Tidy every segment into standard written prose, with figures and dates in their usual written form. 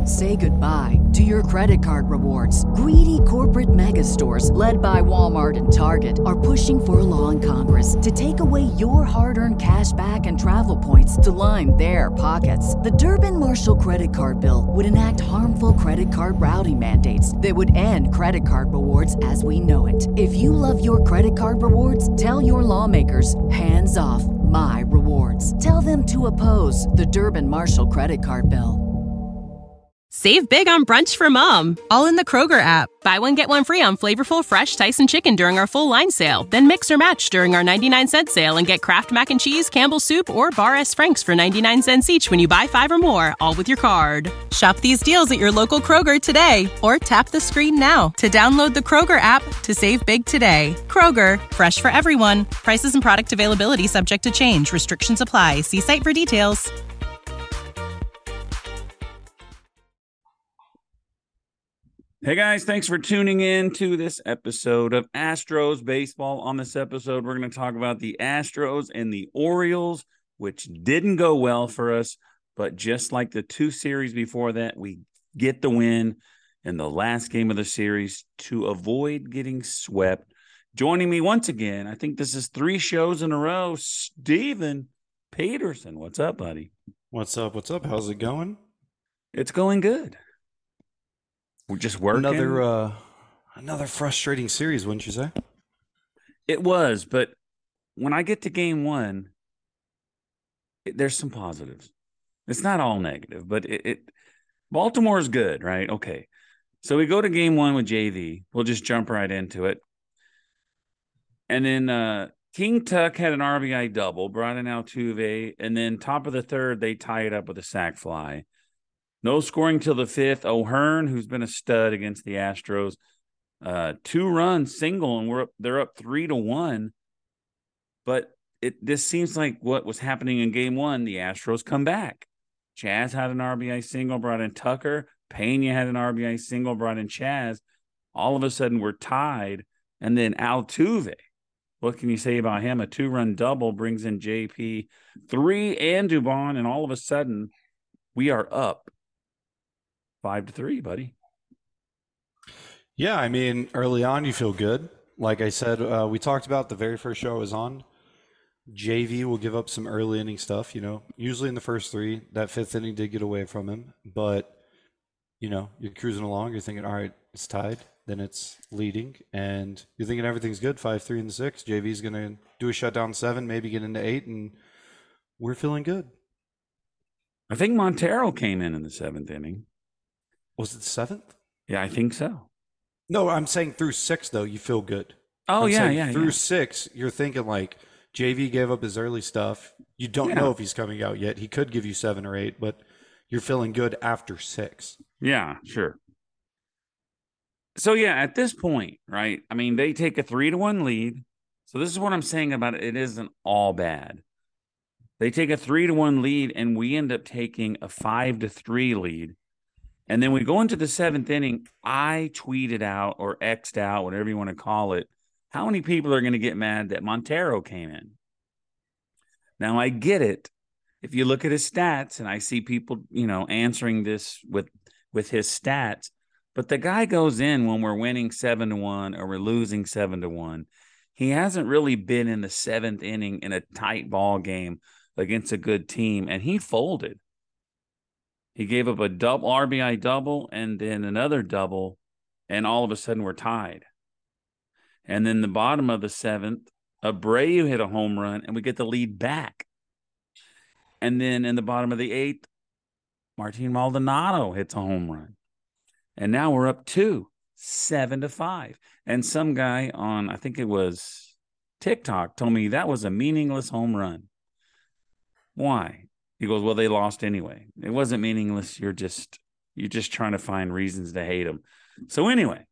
Say goodbye to your credit card rewards. Greedy corporate mega stores, led by Walmart and Target, are pushing for a law in Congress to take away your hard-earned cash back and travel points to line their pockets. The Durbin-Marshall credit card bill would enact harmful credit card routing mandates that would end credit card rewards as we know it. If you love your credit card rewards, tell your lawmakers, hands off my rewards. Tell them to oppose the Durbin-Marshall credit card bill. Save big on brunch for mom, all in the Kroger app. Buy one, get one free on flavorful, fresh Tyson chicken during our full line sale. Then mix or match during our 99-cent sale and get Kraft Mac and Cheese, Campbell's Soup, or Bar S. Frank's for 99 cents each when you buy 5 or more, all with your card. Shop these deals at your local Kroger today, or tap the screen now to download the Kroger app to save big today. Kroger, fresh for everyone. Prices and product availability subject to change. Restrictions apply. See site for details. Hey guys, thanks for tuning in to this episode of Astros Baseball. On this episode, we're going to talk about the Astros and the Orioles, which didn't go well for us, but just like the 2 series before that, we get the win in the last game of the series to avoid getting swept. Joining me once again, I think this is 3 shows in a row, Steven Peterson. What's up, buddy? What's up? How's it going? It's going good. We're just working. Another frustrating series, wouldn't you say? It was, but when I get to game 1, there's some positives. It's not all negative, but Baltimore's good, right? Okay. So we go to game 1 with JV. We'll just jump right into it. And then King Tuck had an RBI double, brought in Altuve, and then top of the 3rd, they tie it up with a sac fly. No scoring till the 5th. O'Hearn, who's been a stud against the Astros, 2-run single, and they're up 3-1. But this seems like what was happening in game 1. The Astros come back. Chaz had an RBI single, brought in Tucker. Pena had an RBI single, brought in Chaz. All of a sudden, we're tied. And then Altuve, what can you say about him? A 2-run double brings in JP, 3 and Dubon, and all of a sudden, we are up 5-3, buddy. Yeah, I mean, early on, you feel good. Like I said, we talked about the very first show I was on. JV will give up some early inning stuff, usually in the first 3. That 5th inning did get away from him. But, you're cruising along. You're thinking, all right, it's tied. Then it's leading. And you're thinking everything's good, 5-3 in the 6th. JV's going to do a shutdown 7, maybe get into 8, and we're feeling good. I think Montero came in the 7th inning. Was it the 7th? Yeah, I think so. No, I'm saying through 6, though, you feel good. Oh, yeah. Through 6, you're thinking like JV gave up his early stuff. You don't know if he's coming out yet. He could give you 7 or 8, but you're feeling good after 6. Yeah, sure. So, yeah, at this point, right, I mean, they take a 3-1 lead. So this is what I'm saying about it. It isn't all bad. They take a 3-1 lead, and we end up taking a 5-3 lead. And then we go into the 7th inning. I tweeted out or X'd out, whatever you want to call it, how many people are going to get mad that Montero came in? Now, I get it. If you look at his stats, and I see people, answering this with his stats, but the guy goes in when we're winning 7-1 or we're losing 7-1. He hasn't really been in the 7th inning in a tight ball game against a good team, and he folded. He gave up a double RBI double and then another double, and all of a sudden we're tied. And then the bottom of the 7th, Abreu hit a home run, and we get the lead back. And then in the bottom of the 8th, Martin Maldonado hits a home run. And now we're up 2, 7-5. And some guy on, I think it was TikTok, told me that was a meaningless home run. Why? He goes, well, they lost anyway. It wasn't meaningless. You're just trying to find reasons to hate them. So anyway,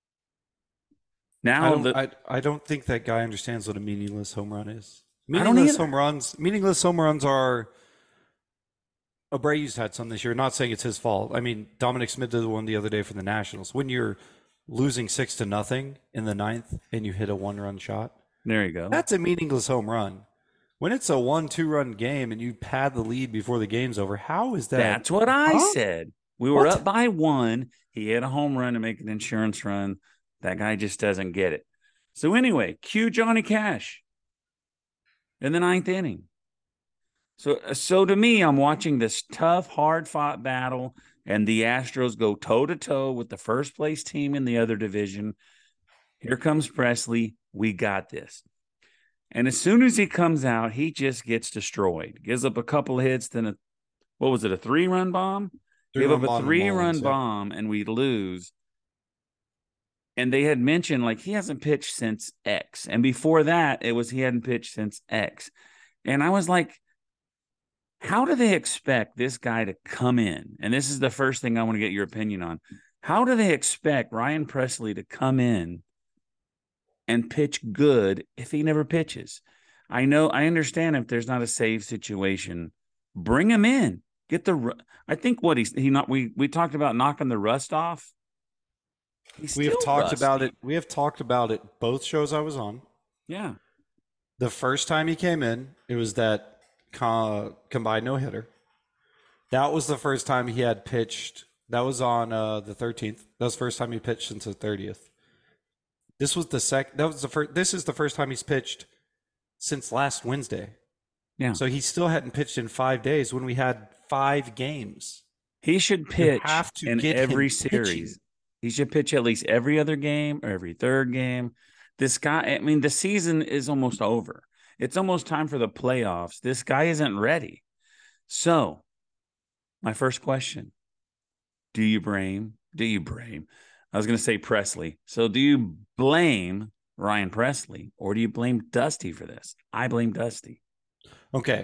now I don't think that guy understands what a meaningless home run is. Meaningless home runs are. Abreu's had some this year. Not saying it's his fault. I mean, Dominic Smith did one the other day for the Nationals. When you're losing 6-0 in the 9th and you hit a 1-run shot, there you go. That's a meaningless home run. When it's a 1-2 run game and you pad the lead before the game's over, how is that? That's what I said. We were What? up by 1. He hit a home run to make an insurance run. That guy just doesn't get it. So anyway, cue Johnny Cash in the 9th inning. So to me, I'm watching this tough, hard-fought battle, and the Astros go toe-to-toe with the first-place team in the other division. Here comes Pressly. We got this. And as soon as he comes out, he just gets destroyed. Gives up a couple of hits, then a 3-run bomb? Give up a 3-run bomb, and we lose. And they had mentioned, like, he hasn't pitched since X. And before that, it was he hadn't pitched since X. And I was like, how do they expect this guy to come in? And this is the first thing I want to get your opinion on. How do they expect Ryan Pressly to come in and pitch good if he never pitches? I understand if there's not a save situation, bring him in. I think we talked about knocking the rust off. We have talked about it. We have talked about it both shows I was on. Yeah. The first time he came in, it was that combined no-hitter. That was the first time he had pitched. That was on the 13th. That was the first time he pitched since the 30th. This was the second. That was the first. This is the first time he's pitched since last Wednesday. Yeah. So he still hadn't pitched in 5 days when we had 5 games. He should pitch in every series. Pitching. He should pitch at least every other game or every third game. This guy, I mean, the season is almost over. It's almost time for the playoffs. This guy isn't ready. So, my first question, do you blame? I was going to say Pressly. So, do you blame Ryan Pressly or do you blame Dusty for this? I blame Dusty. Okay.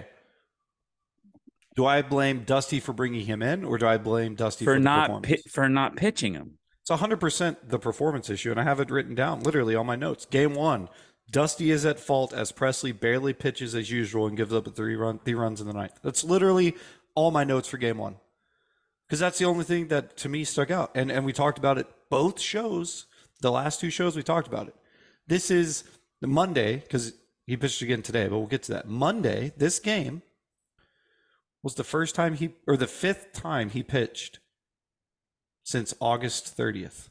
Do I blame Dusty for bringing him in or do I blame Dusty for not pitching him? It's 100% the performance issue, and I have it written down literally on my notes. Game 1, Dusty is at fault as Pressly barely pitches as usual and gives up a 3 runs in the 9th. That's literally all my notes for Game 1. Because that's the only thing that, to me, stuck out. And we talked about it both shows. The last 2 shows, we talked about it. This is the Monday, because he pitched again today, but we'll get to that. Monday, this game was the 5th time he pitched since August 30th.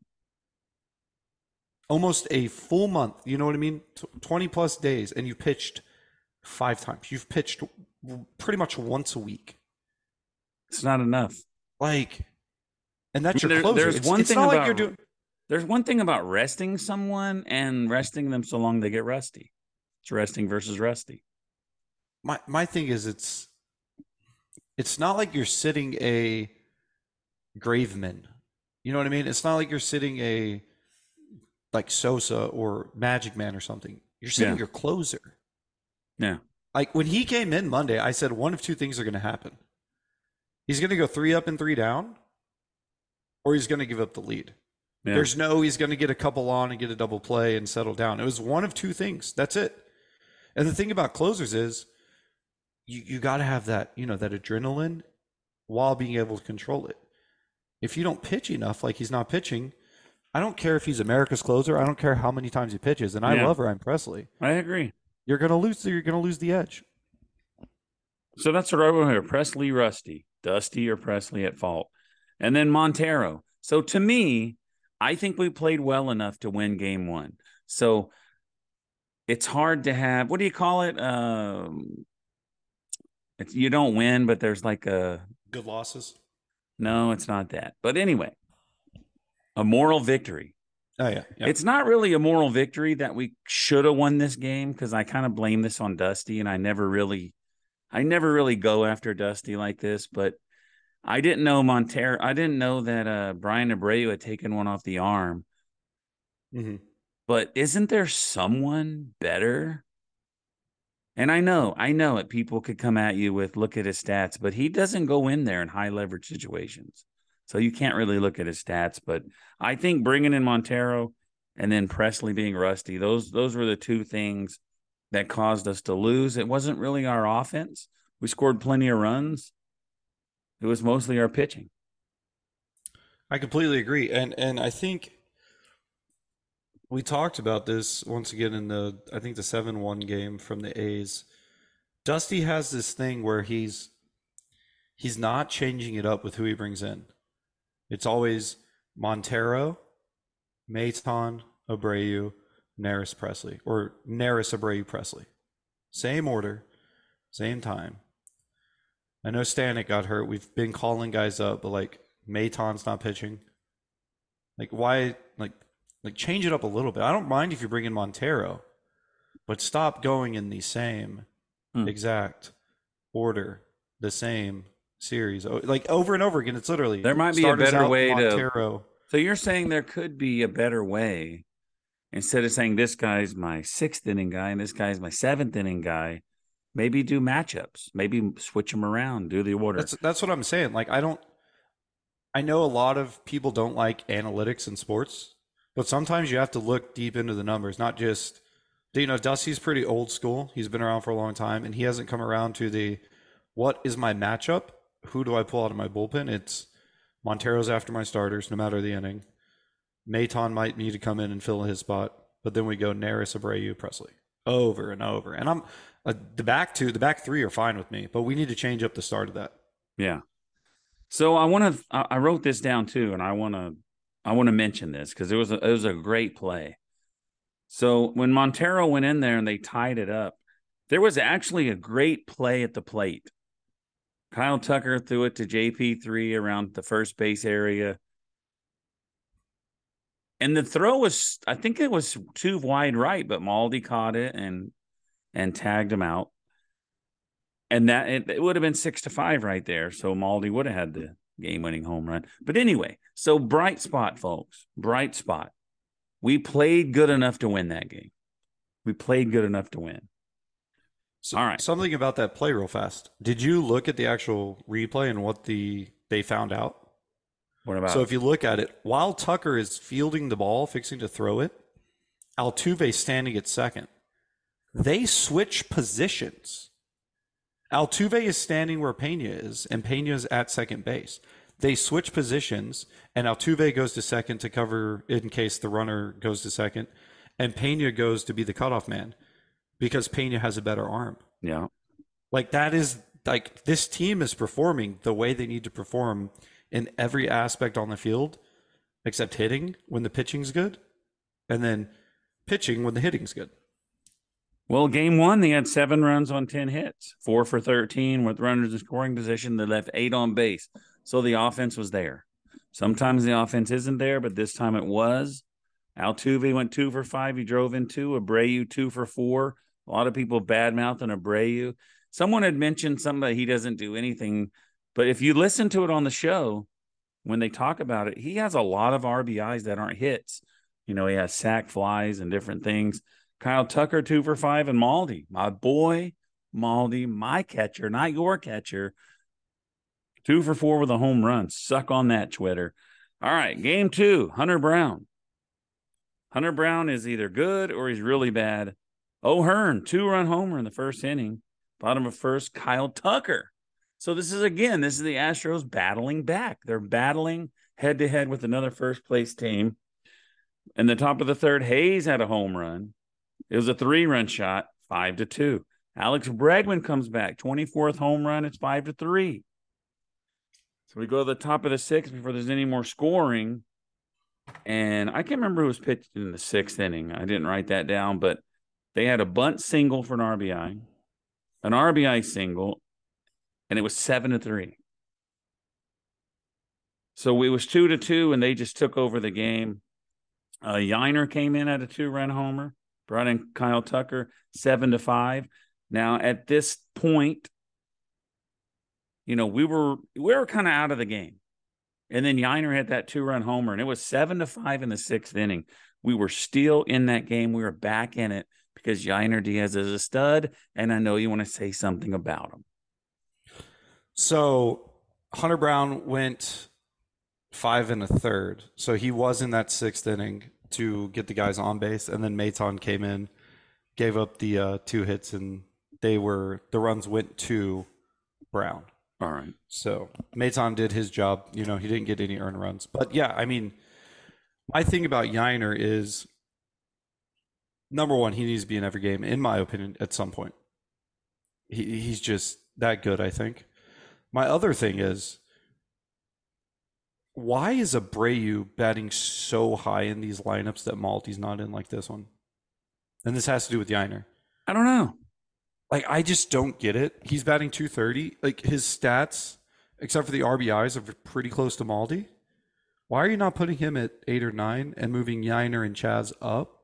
Almost a full month, you know what I mean? 20 plus days, and you pitched 5 times. You've pitched pretty much once a week. It's not enough. And that's your closer. There's one thing about resting someone and resting them so long they get rusty. It's resting versus rusty. My thing is it's not like you're sitting a Graveman. You know what I mean? It's not like you're sitting a Sosa or Magic Man or something. You're sitting your closer. Yeah. Like when he came in Monday, I said one of 2 things are going to happen. He's going to go 3 up and 3 down, or he's going to give up the lead. Yeah. There's he's going to get a couple on and get a double play and settle down. It was one of 2 things. That's it. And the thing about closers is you got to have that, that adrenaline while being able to control it. If you don't pitch enough, like he's not pitching, I don't care if he's America's closer. I don't care how many times he pitches. And I love Ryan Pressly. I agree. You're going to lose. You're going to lose the edge. So that's what I want here. Pressly, Rusty, Dusty, or Pressly at fault. And then Montero. So to me, I think we played well enough to win Game 1. So it's hard to have, what do you call it? You don't win, but there's like a... Good losses? No, it's not that. But anyway, a moral victory. Oh, yeah. It's not really a moral victory that we should have won this game because I kind of blame this on Dusty, and I never really go after Dusty like this. But I didn't know Montero. I didn't know that Brian Abreu had taken one off the arm. Mm-hmm. But isn't there someone better? And I know it. People could come at you with, look at his stats, but he doesn't go in there in high leverage situations. So you can't really look at his stats. But I think bringing in Montero and then Pressly being rusty, those were the 2 things that caused us to lose. It wasn't really our offense. We scored plenty of runs. It was mostly our pitching. I completely agree. And I think we talked about this once again in the 7-1 game from the A's. Dusty has this thing where he he's not changing it up with who he brings in. It's always Montero, Maton, Abreu, Neris, Presley, or Neris, Abreu, Presley. Same order, same time. I know Stanek got hurt. We've been calling guys up, but like Maton's not pitching. Like why? Like change it up a little bit. I don't mind if you bring in Montero, but stop going in the same exact order, the same series, like over and over again. It's literally there might be a better way Montero. So you're saying there could be a better way, instead of saying this guy's my 6th inning guy and this guy's my 7th inning guy. Maybe do matchups. Maybe switch them around. Do the order. That's what I'm saying. Like I know a lot of people don't like analytics in sports, but sometimes you have to look deep into the numbers, not just, Dusty's pretty old school. He's been around for a long time, and he hasn't come around to the, what is my matchup? Who do I pull out of my bullpen? It's Montero's after my starters, no matter the inning. Maton might need to come in and fill his spot, but then we go Neris, Abreu, Presley over and over. And I'm the back 3 are fine with me, but we need to change up the start of that. Yeah. So I wrote this down too, and I want to mention this because it was a great play. So when Montero went in there and they tied it up, there was actually a great play at the plate. Kyle Tucker threw it to JP3 around the first base area. And the throw was, I think it was too wide right, but Maldi caught it and tagged him out. And that it would have been 6-5 right there. So Maldi would have had the game-winning home run. But anyway, so bright spot, folks. Bright spot. We played good enough to win that game. We played good enough to win. So, all right. Something about that play real fast. Did you look at the actual replay and what they found out? What about So if you look at it, while Tucker is fielding the ball, fixing to throw it, Altuve's standing at second. They switch positions. Altuve is standing where Pena is, and Pena is at second base. They switch positions, and Altuve goes to second to cover in case the runner goes to second, and Pena goes to be the cutoff man because Pena has a better arm. Yeah. Like that is like this team is performing the way they need to perform in every aspect on the field, except hitting when the pitching's good, and then pitching when the hitting's good. Well, game 1, they had 7 runs on 10 hits, 4 for 13 with runners in scoring position. They left 8 on base. So the offense was there. Sometimes the offense isn't there, but this time it was. Altuve went 2 for 5. He drove in 2. Abreu 2 for 4. A lot of people bad-mouthing Abreu. Someone had mentioned something that he doesn't do anything. But if you listen to it on the show, when they talk about it, he has a lot of RBIs that aren't hits. He has sack flies and different things. Kyle Tucker, 2 for 5, and Maldi, my boy, Maldi, my catcher, not your catcher, 2 for 4 with a home run. Suck on that, Twitter. All right, game 2, Hunter Brown. Hunter Brown is either good or he's really bad. O'Hearn, 2-run homer in the first inning. Bottom of first, Kyle Tucker. So this is the Astros battling back. They're battling head-to-head with another first-place team. In the top of the third, Hayes had a home run. It was a 3-run shot, 5-2. Alex Bregman comes back, 24th home run. It's 5-3. So we go to the top of the 6th before there's any more scoring. And I can't remember who was pitched in the 6th inning. I didn't write that down, but they had a bunt single for an RBI single, and it was 7-3. So it was 2-2, and they just took over the game. Yiner came in at a 2-run homer. Brought in Kyle Tucker, 7-5. Now, at this point, we were kind of out of the game. And then Yiner hit that 2-run homer, and it was 7-5 in the 6th inning. We were still in that game. We were back in it because Yiner Diaz is a stud, and I know you want to say something about him. So Hunter Brown went 5 1/3. So he was in that 6th inning to get the guys on base, and then Maton came in, gave up the 2 hits, and the runs went to Brown. All right. So Maton did his job. He didn't get any earned runs. But yeah, I mean, my thing about Yiner is, number one, he needs to be in every game, in my opinion, at some point. He's just that good, I think. My other thing is, why is Abreu batting so high in these lineups that Malty's not in like this one? And this has to do with Yiner. I don't know. Like, I just don't get it. He's batting 230. Like, his stats, except for the RBIs, are pretty close to Malty. Why are you not putting him at 8 or 9 and moving Yiner and Chaz up?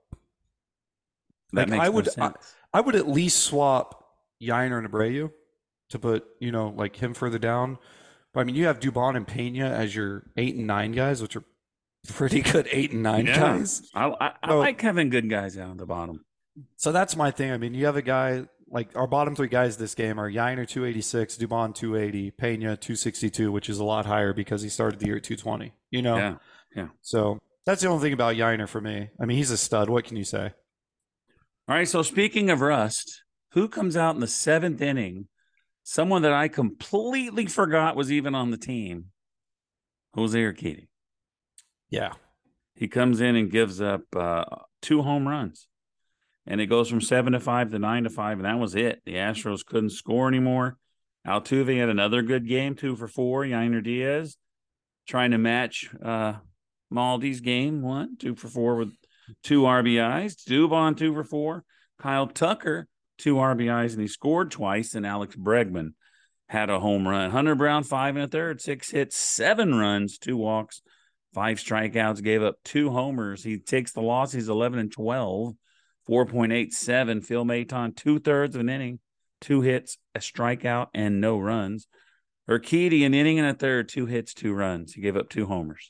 That Like, makes no sense. I would at least swap Yiner and Abreu to put, like him further down. But I mean, you have Dubon and Pena as your 8 and 9 guys, which are pretty good 8 and 9 guys. I like having good guys down at the bottom. So that's my thing. I mean, you have a guy like our bottom 3 guys this game are Yiner 286, Dubon 280, Pena 262, which is a lot higher because he started the year at 220. Yeah. So that's the only thing about Yiner for me. I mean, he's a stud. What can you say? All right. So speaking of rust, who comes out in the 7th inning? Someone that I completely forgot was even on the team, Jose Urquidy. Yeah. He comes in and gives up 2 home runs. And it goes from 7-5 to 9-5, and that was it. The Astros couldn't score anymore. Altuve had another good game, 2 for 4. Yainer Diaz trying to match Maldy's game, 2 for 4 with 2 RBIs. Dubon 2 for 4. Kyle Tucker 2 RBIs, and he scored twice. And Alex Bregman had a home run. Hunter Brown 5 1/3, 6 hits, 7 runs, 2 walks, 5 strikeouts, gave up 2 homers. He takes the loss. He's 11-12. 4.87. Phil Maton, 2/3 of an inning, 2 hits, a strikeout, and no runs. Urquidy, an inning and a third, 2 hits, 2 runs. He gave up 2 homers.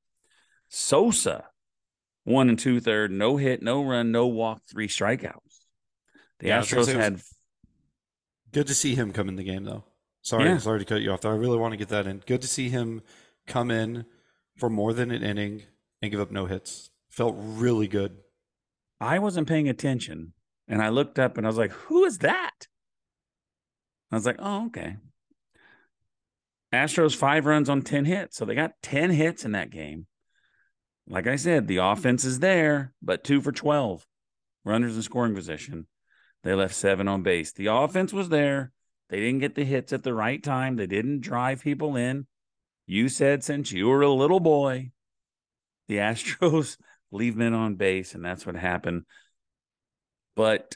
Sosa, 1 2/3, no hit, no run, no walk, 3 strikeouts. The Astros had. Good to see him come in the game, though. Sorry to cut you off, though. I really want to get that in. Good to see him come in for more than an inning and give up no hits. Felt really good. I wasn't paying attention, and I looked up, and I was like, who is that? I was like, oh, okay. Astros 5 runs on 10 hits, so they got 10 hits in that game. Like I said, the offense is there, but 2 for 12. Runners in scoring position. They left 7 on base. The offense was there. They didn't get the hits at the right time. They didn't drive people in. You said since you were a little boy, the Astros leave men on base, and that's what happened. But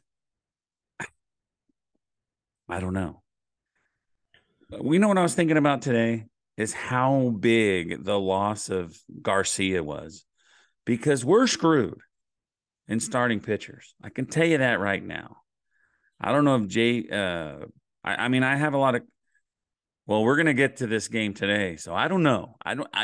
I don't know. We know what I was thinking about today is how big the loss of Garcia was, because we're screwed in starting pitchers. I can tell you that right now. I don't know if I mean, I have a lot of, we're going to get to this game today. So I don't know.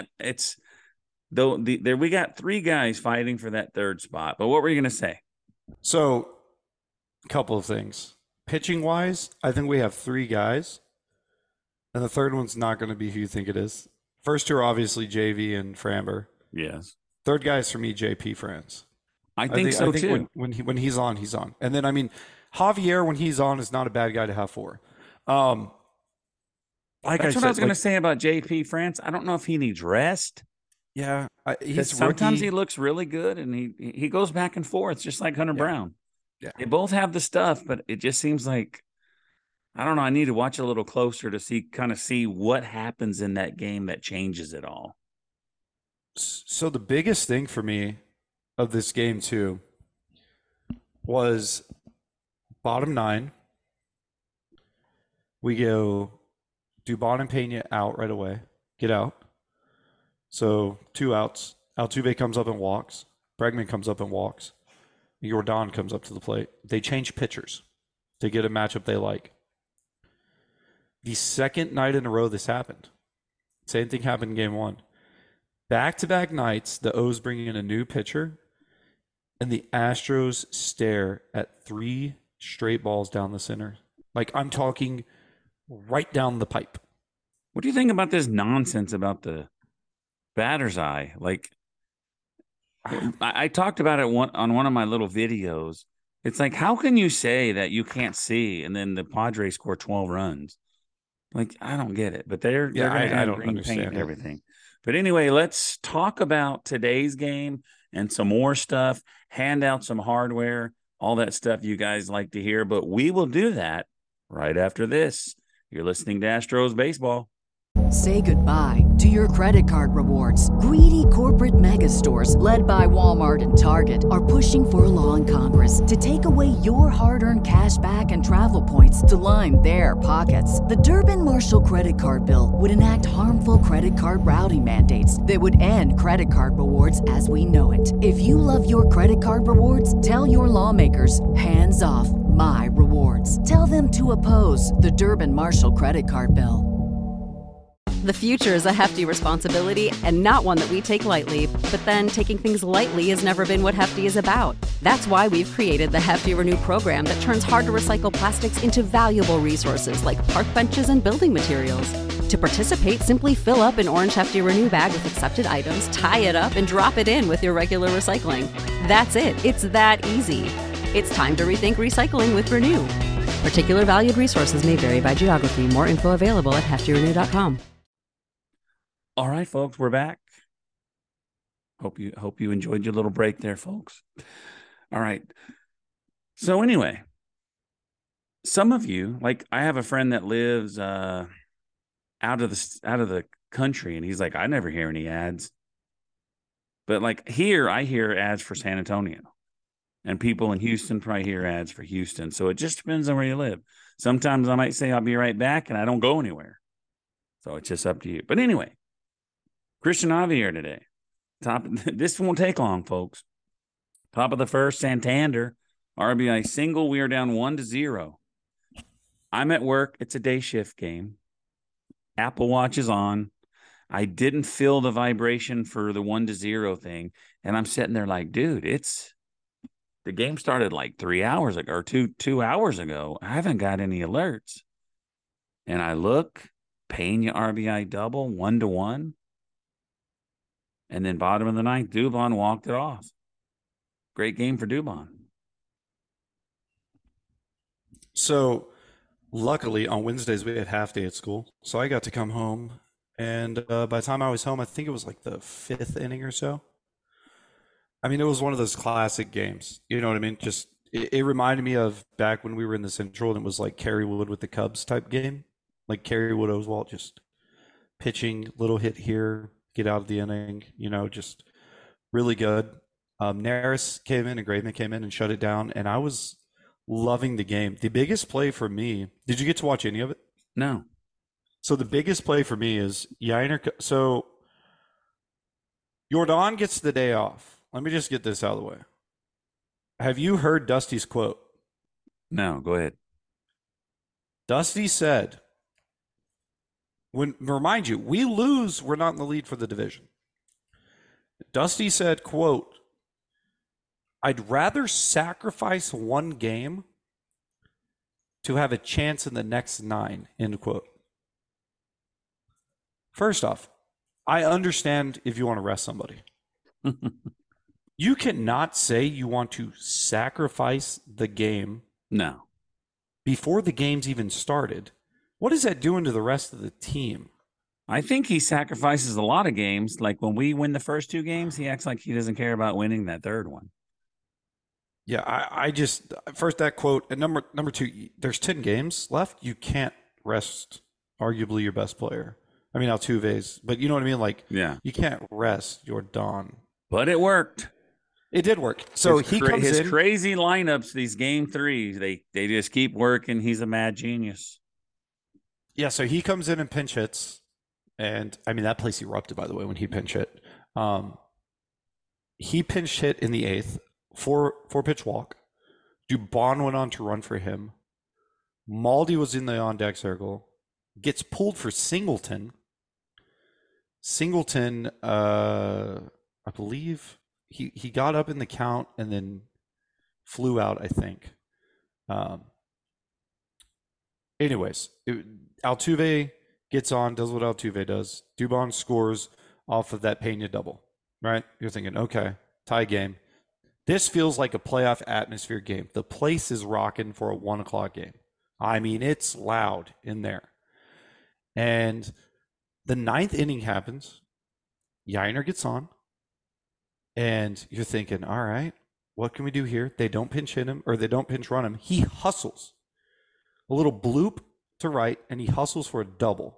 We got 3 guys fighting for that 3rd spot. But what were you going to say? So, a couple of things. Pitching wise, I think we have 3 guys, and the 3rd one's not going to be who you think it is. First 2 are obviously JV and Framber. Yes. 3rd guy is for me, JP France. I think so too. When he's on, he's on. And then, I mean, Javier, when he's on, is not a bad guy to have for. That's what I was going to say about JP France. I don't know if he needs rest. Yeah, sometimes he looks really good, and he goes back and forth, just like Hunter Brown. Yeah. They both have the stuff, but it just seems like, I don't know, I need to watch a little closer to see what happens in that game that changes it all. So the biggest thing for me of this game too was bottom 9. We go Dubon and Pena out right away. Get out. So 2 outs. Altuve comes up and walks. Bregman comes up and walks. Jordan comes up to the plate. They change pitchers to get a matchup they like. The 2nd night in a row this happened. Same thing happened in game 1. Back-to-back nights, the O's bring in a new pitcher, and the Astros stare at 3 straight balls down the center. Like, I'm talking right down the pipe. What do you think about this nonsense about the batter's eye? Like, I talked about it on one of my little videos. It's like, how can you say that you can't see, and then the Padres score 12 runs? Like, I don't get it. But they're going to have green paint and everything. But anyway, let's talk about today's game and some more stuff. Hand out some hardware, all that stuff you guys like to hear. But we will do that right after this. You're listening to Astros Baseball. Say goodbye to your credit card rewards. Greedy corporate mega stores, led by Walmart and Target, are pushing for a law in Congress to take away your hard-earned cash back and travel points to line their pockets. The Durbin-Marshall credit card bill would enact harmful credit card routing mandates that would end credit card rewards as we know it. If you love your credit card rewards, tell your lawmakers, hands off my rewards. Tell them to oppose the Durbin-Marshall credit card bill. The future is a hefty responsibility and not one that we take lightly. But then taking things lightly has never been what Hefty is about. That's why we've created the Hefty Renew program that turns hard-to-recycle plastics into valuable resources like park benches and building materials. To participate, simply fill up an orange Hefty Renew bag with accepted items, tie it up, and drop it in with your regular recycling. That's it. It's that easy. It's time to rethink recycling with Renew. Particular valued resources may vary by geography. More info available at heftyrenew.com. All right, folks, we're back. Hope you enjoyed your little break there, folks. All right. So anyway, some of you, like I have a friend that lives out of the country, and he's like, I never hear any ads. But like here, I hear ads for San Antonio, and people in Houston probably hear ads for Houston. So it just depends on where you live. Sometimes I might say I'll be right back, and I don't go anywhere. So it's just up to you. But anyway. Christian Javier today. This won't take long, folks. Top of the first, Santander, RBI single. We are down 1-0. I'm at work. It's a day shift game. Apple Watch is on. I didn't feel the vibration for the 1-0 thing. And I'm sitting there like, dude, the game started like 3 hours ago or two hours ago. I haven't got any alerts. And I look, Pena RBI double, 1-1. And then bottom of the ninth, Dubon walked it off. Great game for Dubon. So luckily on Wednesdays we had half day at school. So I got to come home. And by the time I was home, I think it was like the 5th inning or so. I mean, it was one of those classic games. You know what I mean? Just it reminded me of back when we were in the Central and it was like Kerry Wood with the Cubs type game. Like Kerry Wood Oswalt just pitching, little hit here, get out of the inning, just really good. Neris came in and Graveman came in and shut it down, and I was loving the game. The biggest play for me, did you get to watch any of it? No. So the biggest play for me is Yainer. So Jordan gets the day off. Let me just get this out of the way. Have you heard Dusty's quote? No, go ahead. Dusty said, remind you, we lose, we're not in the lead for the division. Dusty said, quote, I'd rather sacrifice one game to have a chance in the next 9, end quote. First off, I understand if you want to rest somebody. You cannot say you want to sacrifice the game No. before the game's even started. What is that doing to the rest of the team? I think he sacrifices a lot of games. Like when we win the first 2 games, he acts like he doesn't care about winning that third one. Yeah, I just, first that quote, and number 2, there's 10 games left. You can't rest arguably your best player. I mean, Altuve's, but you know what I mean? Like, yeah, you can't rest your Don. But it worked. It did work. So his he comes his in. Crazy lineups, these game 3s, they just keep working. He's a mad genius. Yeah, so he comes in and pinch hits. And, I mean, that place erupted, by the way, when he pinch hit. He pinch hit in the 8th, 4-pitch walk. Dubon went on to run for him. Maldi was in the on-deck circle. Gets pulled for Singleton. Singleton, I believe, he got up in the count and then flew out, I think. Anyways, Altuve gets on, does what Altuve does. Dubon scores off of that Pena double, right? You're thinking, okay, tie game. This feels like a playoff atmosphere game. The place is rocking for a 1:00 game. I mean, it's loud in there. And the 9th inning happens. Yainer gets on. And you're thinking, all right, what can we do here? They don't pinch hit him, or they don't pinch run him. He hustles. A little bloop to right, and he hustles for a double.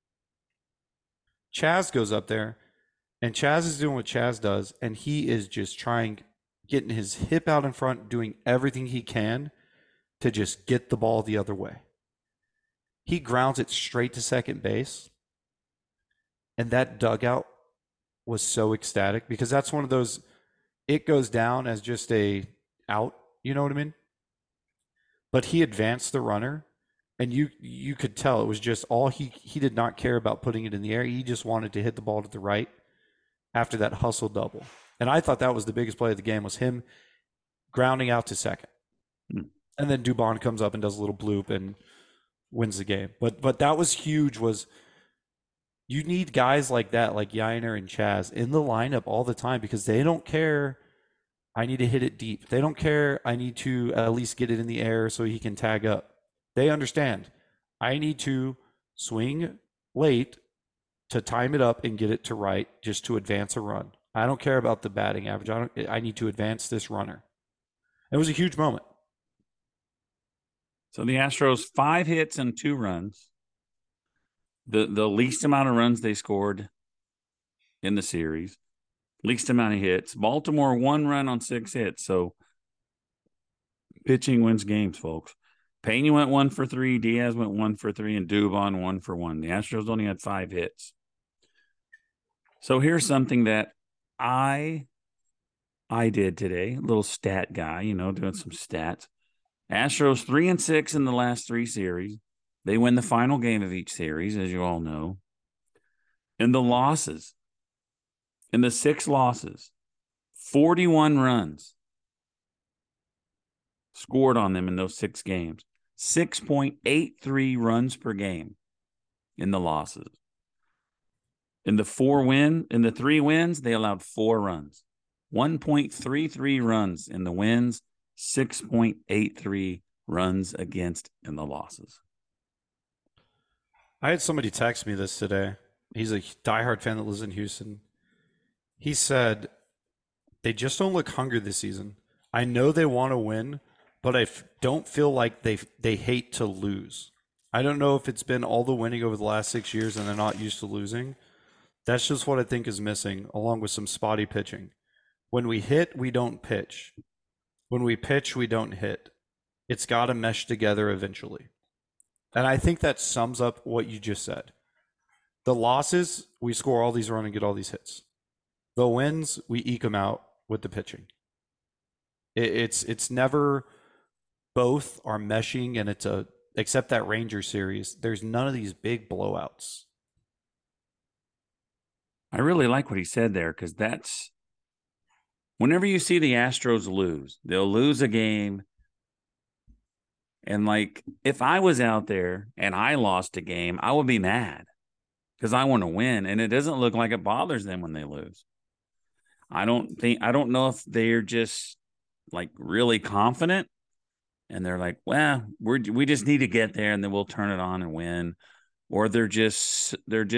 Chas goes up there, and Chas is doing what Chas does, and he is just getting his hip out in front, doing everything he can to just get the ball the other way. He grounds it straight to second base, and that dugout was so ecstatic because that's one of those, it goes down as just a out, you know what I mean? But he advanced the runner, and you could tell it was just all he did not care about putting it in the air. He just wanted to hit the ball to the right after that hustle double. And I thought that was the biggest play of the game, was him grounding out to second. And then Dubon comes up and does a little bloop and wins the game. But that was huge. Was you need guys like that, like Yainer and Chas, in the lineup all the time, because they don't care, I need to hit it deep. They don't care, I need to at least get it in the air so he can tag up. They understand, I need to swing late to time it up and get it to right just to advance a run. I don't care about the batting average. I need to advance this runner. It was a huge moment. So the Astros, 5 hits and 2 runs. The least amount of runs they scored in the series. Least amount of hits. Baltimore 1 run on 6 hits. So pitching wins games, folks. Pena went 1 for 3. Diaz went 1 for 3. And Dubon 1 for 1. The Astros only had 5 hits. So here's something that I did today. A little stat guy, doing some stats. Astros 3-6 in the last 3 series. They win the final game of each series, as you all know. In the losses, in the 6 losses, 41 runs scored on them in those 6 games. 6.83 runs per game in the losses. In the 3 wins, they allowed 4 runs. 1.33 runs in the wins, 6.83 runs against in the losses. I had somebody text me this today. He's a diehard fan that lives in Houston. He said, they just don't look hungry this season. I know they want to win, but I don't feel like they hate to lose. I don't know if it's been all the winning over the last 6 years and they're not used to losing. That's just what I think is missing, along with some spotty pitching. When we hit, we don't pitch. When we pitch, we don't hit. It's got to mesh together eventually. And I think that sums up what you just said. The losses, we score all these runs and get all these hits. The wins, we eke them out with the pitching. It's never both are meshing, and except that Ranger series, there's none of these big blowouts. I really like what he said there, because that's whenever you see the Astros lose, they'll lose a game. And if I was out there and I lost a game, I would be mad because I want to win. And it doesn't look like it bothers them when they lose. I don't know if they're just really confident and they're like, well, we just need to get there and then we'll turn it on and win. Or there's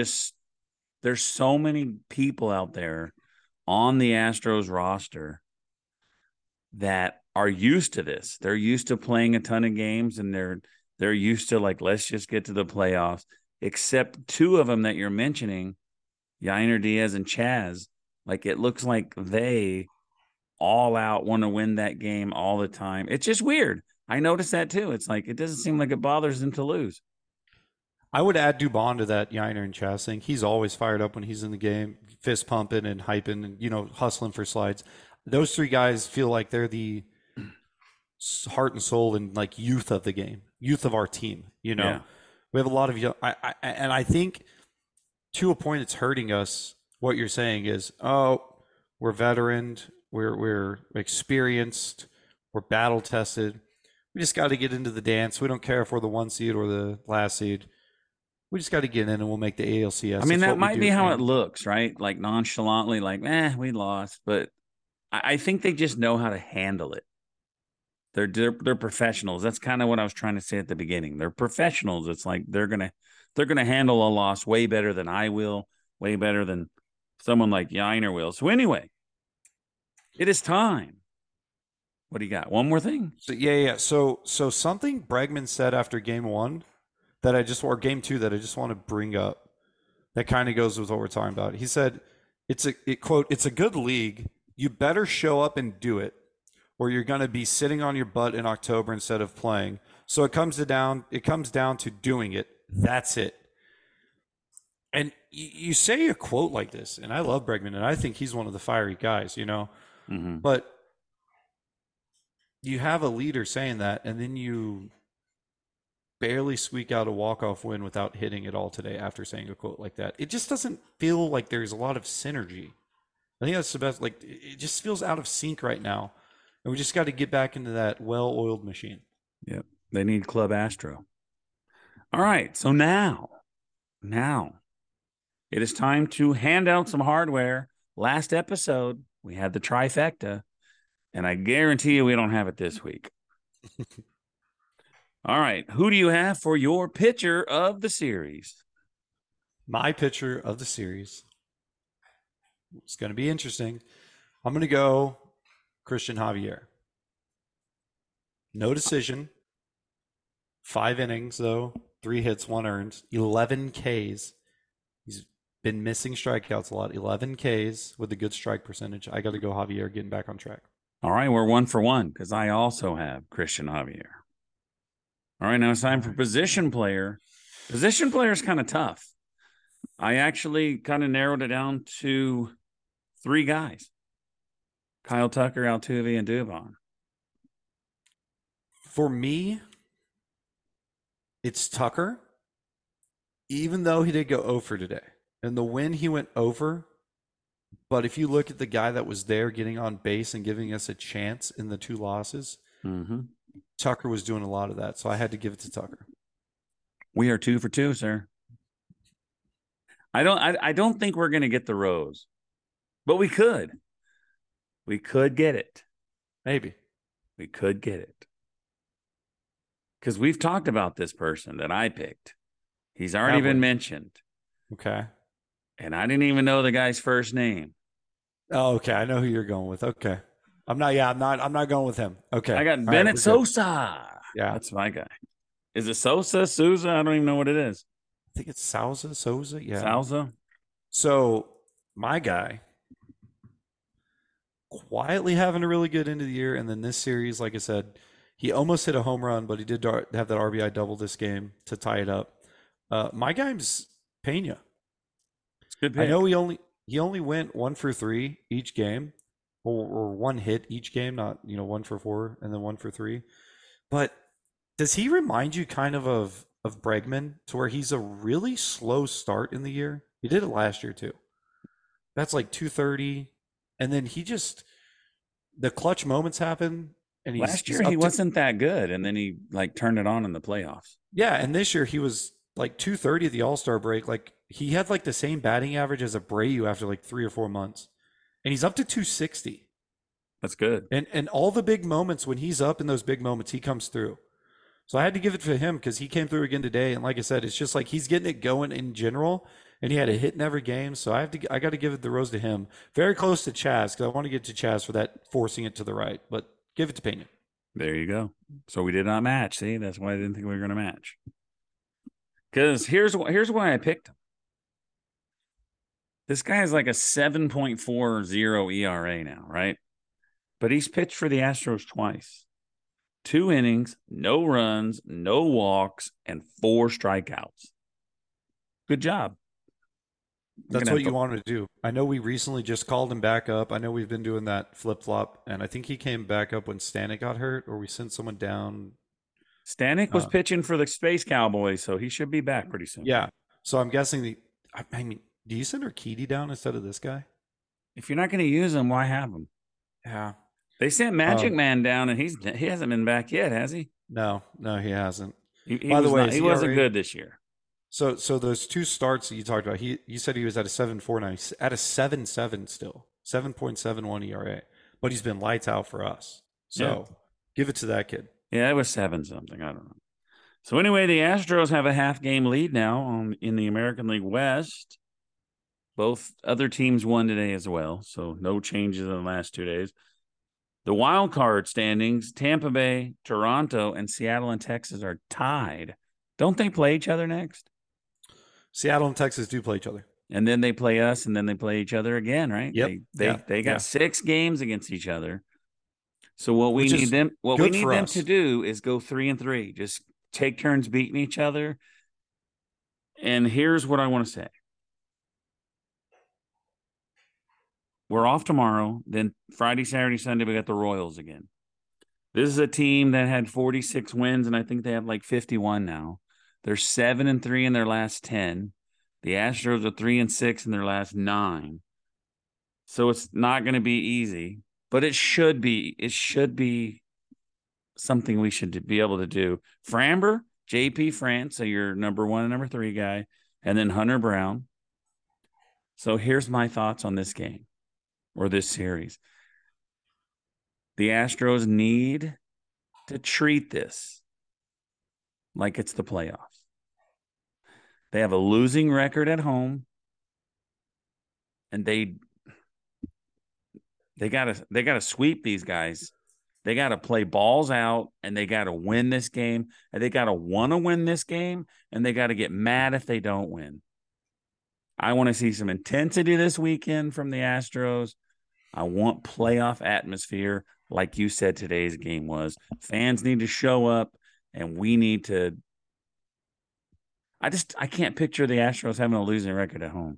so many people out there on the Astros roster that are used to this. They're used to playing a ton of games, and they're used to let's just get to the playoffs. Except 2 of them that you're mentioning, Yainer, Diaz, and Chas. It looks like they all out want to win that game all the time. It's just weird. I noticed that too. It's it doesn't seem like it bothers them to lose. I would add Dubon to that Yainer and Chas thing. He's always fired up when he's in the game, fist pumping and hyping and hustling for slides. Those 3 guys feel like they're the heart and soul and youth of the game, youth of our team. Yeah. We have a lot of young. And I think to a point, it's hurting us. What you're saying is, we're veteran, we're experienced, we're battle tested. We just got to get into the dance. We don't care if we're the 1 seed or the last seed. We just got to get in and we'll make the ALCS. I mean, that might be how it looks, right? Nonchalantly, we lost. But I think they just know how to handle it. They're professionals. That's kind of what I was trying to say at the beginning. They're professionals. It's they're gonna handle a loss way better than I will, way better than someone like Yainer will. So anyway, it is time. What do you got? One more thing? So, yeah. So something Bregman said after game 1 that or game 2 that I just want to bring up that kind of goes with what we're talking about. He said, quote, it's a good league. You better show up and do it, or you're going to be sitting on your butt in October instead of playing. So it comes down to doing it. That's it. And you say a quote like this, and I love Bregman, and I think he's one of the fiery guys, Mm-hmm. But you have a leader saying that, and then you barely squeak out a walk-off win without hitting it all today after saying a quote like that. It just doesn't feel like there's a lot of synergy. I think that's the best. Like, it just feels out of sync right now, and we just got to get back into that well-oiled machine. Yep, they need Club Astro. All right, so now it is time to hand out some hardware. Last episode, we had the trifecta, and I guarantee you we don't have it this week. All right, who do you have for your pitcher of the series? My pitcher of the series. It's going to be interesting. I'm going to go Christian Javier. No decision. 5 innings, though. 3 hits, 1 earned. 11 Ks. He's been missing strikeouts a lot. 11 Ks with a good strike percentage. I got to go Javier, getting back on track. All right, we're 1 for 1 because I also have Christian Javier. All right, now it's time for position player. Position player is kind of tough. I actually kind of narrowed it down to 3 guys. Kyle Tucker, Altuve, and Dubon. For me, it's Tucker, even though he did go over today. And the win, he went over. But if you look at the guy that was there getting on base and giving us a chance in the 2 losses, Tucker was doing a lot of that. So I had to give it to Tucker. We are 2 for 2, sir. I don't think we're going to get the rose, but we could. We could get it. Maybe. We could get it. Because we've talked about this person that I picked. He's already been mentioned. Okay. And I didn't even know the guy's first name. Oh, okay. I know who you're going with. Okay. I'm not going with him. Okay. I got All Bennett right, Sosa. Yeah. That's my guy. Is it Sosa? Souza? I don't even know what it is. I think it's Souza. Yeah. Souza? So my guy, quietly having a really good end of the year. And then this series, like I said, he almost hit a home run, but he did have that RBI double this game to tie it up. My guy's Pena. It's a good pick. I know he only went 1 for 3 each game, or 1 hit each game, not 1 for 4 and then 1 for 3. But does he remind you kind of Bregman, to where he's a really slow start in the year? He did it last year too. That's like 230, and then the clutch moments happen. And last year he wasn't that good, and then he turned it on in the playoffs. Yeah, and this year he was like 230 at the All-Star break. Like, he had like the same batting average as Abreu after like 3 or 4 months, and he's up to 260. That's good. And all the big moments, when he's up in those big moments, he comes through. So I had to give it to him because he came through again today. And like I said, it's just like he's getting it going in general, and he had a hit in every game. So I got to give it the rose to him. Very close to Chaz, because I want to get to Chaz for that forcing it to the right, but give it to Pena. There you go. So we did not match. See, that's why I didn't think we were going to match. Because here's why I picked him. This guy is like a 7.40 ERA now, right? But he's pitched for the Astros twice. 2 innings, no runs, no walks, and 4 strikeouts. Good job. That's what you wanted to do. I know we recently just called him back up. I know we've been doing that flip-flop, and I think he came back up when Stanek got hurt, or we sent someone down. Stanek was pitching for the Space Cowboys, so he should be back pretty soon. Yeah. So I'm guessing do you send Urquidy down instead of this guy? If you're not going to use him, why have him? Yeah. They sent Magic Man down, and he hasn't been back yet, has he? No, he hasn't. By the way, he wasn't good this year. So those 2 starts that you talked about, you said he was at a 7.49, at a 7.7 still, 7.71 ERA, but he's been lights out for us. So give it to that kid. Yeah, it was 7 something. I don't know. So anyway, the Astros have a half-game lead now in the American League West. Both other teams won today as well, so no changes in the last 2 days. The wild card standings, Tampa Bay, Toronto, and Seattle and Texas are tied Don't they play each other next? Seattle and Texas do play each other. And then they play us, and then they play each other again, right? Yep. They got 6 games against each other. So what we Which need is them good for us. to do is go 3-3. Just take turns beating each other. And here's what I want to say. We're off tomorrow. Then Friday, Saturday, Sunday, we got the Royals again. This is a team that had 46 wins, and I think they have like 51 now. They're 7-3 in their last 10. The Astros are 3-6 in their last 9. So it's not going to be easy, but it should be. It should be something we should be able to do. Framber, JP France, so your number 1 and number 3 guy, and then Hunter Brown. So here's my thoughts on this game or this series. The Astros need to treat this like it's the playoffs. They have a losing record at home, and they gotta sweep these guys. They gotta play balls out, and they gotta win this game, and they gotta want to win this game, and they gotta get mad if they don't win. I want to see some intensity this weekend from the Astros. I want playoff atmosphere, like you said today's game was. Fans need to show up, and we need to. I can't picture the Astros having a losing record at home.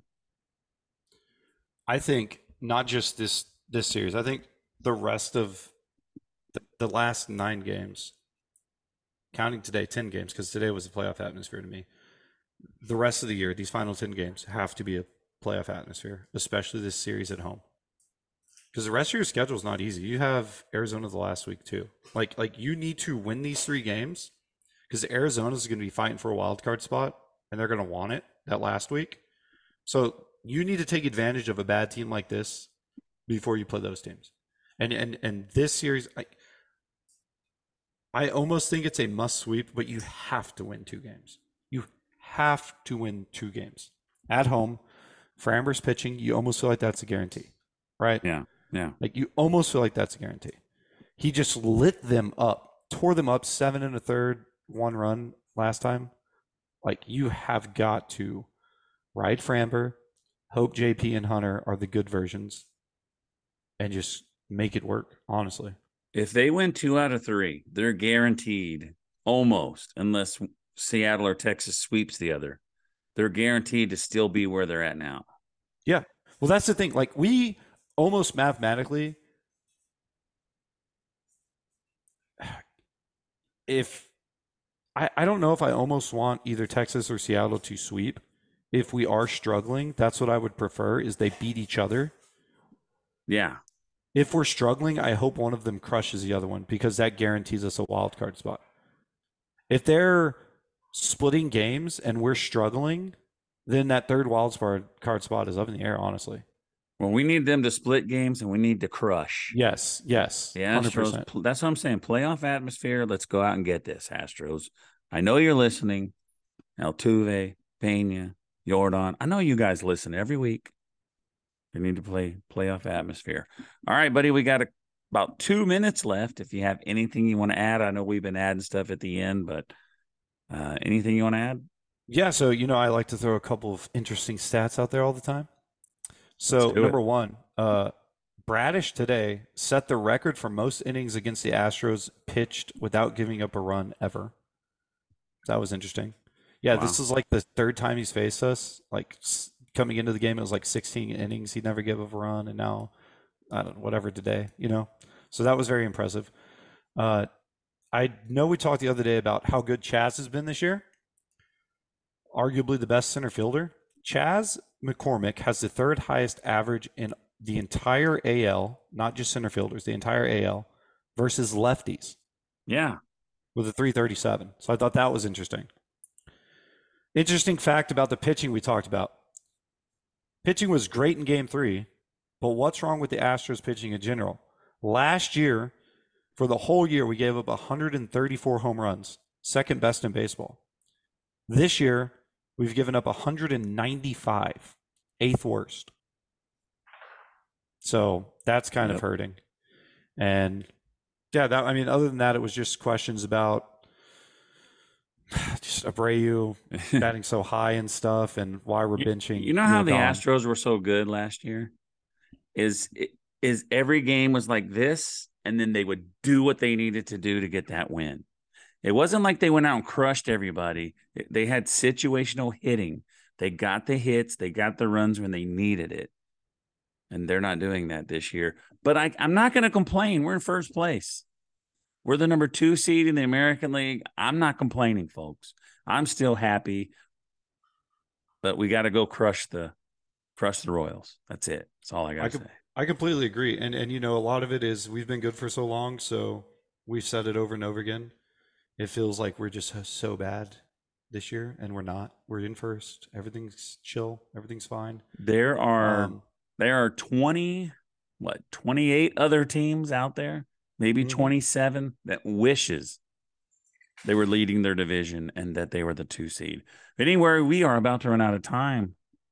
I think not just this series. I think the rest of the last 9 games, counting today 10 games, because today was a playoff atmosphere to me. The rest of the year, these final 10 games have to be a playoff atmosphere, especially this series at home. Because the rest of your schedule is not easy. You have Arizona the last week too. Like you need to win these 3 games, because Arizona is going to be fighting for a wild card spot, and they're going to want it that last week. So you need to take advantage of a bad team like this before you play those teams. And this series, I almost think it's a must sweep, but you have to win 2 games. You have to win 2 games at home. Framber's pitching, you almost feel like that's a guarantee, right? Yeah. Like you almost feel like that's a guarantee. He just lit them up, tore them up 7 1/3, 1 run last time. Like you have got to ride Framber, hope JP and Hunter are the good versions, and just make it work, honestly. If they win 2 out of 3, they're guaranteed, almost, unless Seattle or Texas sweeps the other. They're guaranteed to still be where they're at now. Yeah. Well, that's the thing. Like we almost mathematically, if I don't know if I almost want either Texas or Seattle to sweep. If we are struggling, that's what I would prefer, is they beat each other. Yeah. If we're struggling, I hope one of them crushes the other one, because that guarantees us a wild card spot. If they're splitting games and we're struggling, then that third wild card spot is up in the air, honestly. Well, we need them to split games, and we need to crush. Yes. Yeah, 100%. That's what I'm saying. Playoff atmosphere. Let's go out and get this, Astros. I know you're listening. Altuve, Pena, Jordan. I know you guys listen every week. We need to play playoff atmosphere. All right, buddy. We got about 2 minutes left. If you have anything you want to add, I know we've been adding stuff at the end, but anything you want to add? Yeah. So, I like to throw a couple of interesting stats out there all the time. So, number 1, Bradish today set the record for most innings against the Astros pitched without giving up a run ever. That was interesting. Yeah, wow. This is like the 3rd time he's faced us. Like coming into the game, it was like 16 innings. He never gave up a run, and now, I don't know, whatever today, So that was very impressive. I know we talked the other day about how good Chas has been this year. Arguably the best center fielder. Chas McCormick has the 3rd highest average in the entire AL, not just center fielders, the entire AL, versus lefties. Yeah. With a 337. So I thought that was interesting. Interesting fact about the pitching we talked about. Pitching was great in Game 3, but what's wrong with the Astros pitching in general? Last year, for the whole year, we gave up 134 home runs, 2nd best in baseball. This year, we've given up 195, 8th worst. So that's kind of hurting. And yeah, other than that, it was just questions about just just Abreu batting so high and stuff, and why we're benching. You know how the Dom. Astros were so good last year? Is every game was like this, and then they would do what they needed to do to get that win. It wasn't like they went out and crushed everybody. They had situational hitting. They got the hits. They got the runs when they needed it. And they're not doing that this year. But I'm not going to complain. We're in first place. We're the number 2 seed in the American League. I'm not complaining, folks. I'm still happy. But we got to go crush the Royals. That's it. That's all I got to say. I completely agree. And a lot of it is we've been good for so long, so we've said it over and over again. It feels like we're just so bad this year, and we're not. We're in first. Everything's chill. Everything's fine. There are 28 other teams out there, maybe 27, that wishes they were leading their division and that they were the 2 seed. But anyway, we are about to run out of time,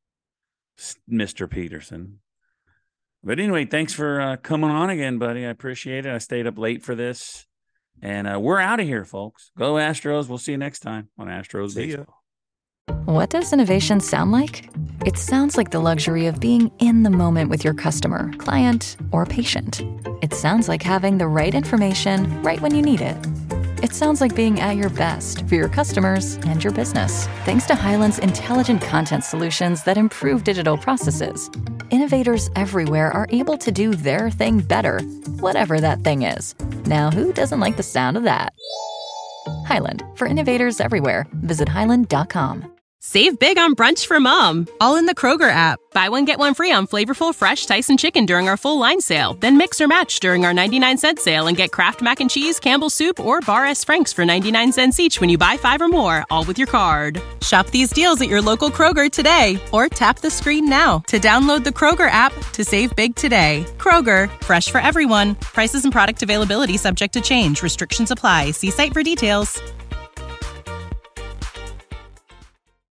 Mr. Peterson. But anyway, thanks for coming on again, buddy. I appreciate it. I stayed up late for this. And we're out of here, folks. Go Astros. We'll see you next time on Astros Baseball. What does innovation sound like? It sounds like the luxury of being in the moment with your customer, client, or patient. It sounds like having the right information right when you need it. It sounds like being at your best for your customers and your business, thanks to Hyland's intelligent content solutions that improve digital processes. Innovators everywhere are able to do their thing better, whatever that thing is. Now, who doesn't like the sound of that? Hyland, for innovators everywhere. Visit Hyland.com. Save big on brunch for mom, all in the Kroger app. Buy one, get one free on flavorful, fresh Tyson chicken during our full line sale. Then mix or match during our 99-cent sale and get Kraft Mac and Cheese, Campbell's Soup, or Bar S. Frank's for 99 cents each when you buy 5 or more, all with your card. Shop these deals at your local Kroger today, or tap the screen now to download the Kroger app to save big today. Kroger, fresh for everyone. Prices and product availability subject to change. Restrictions apply. See site for details.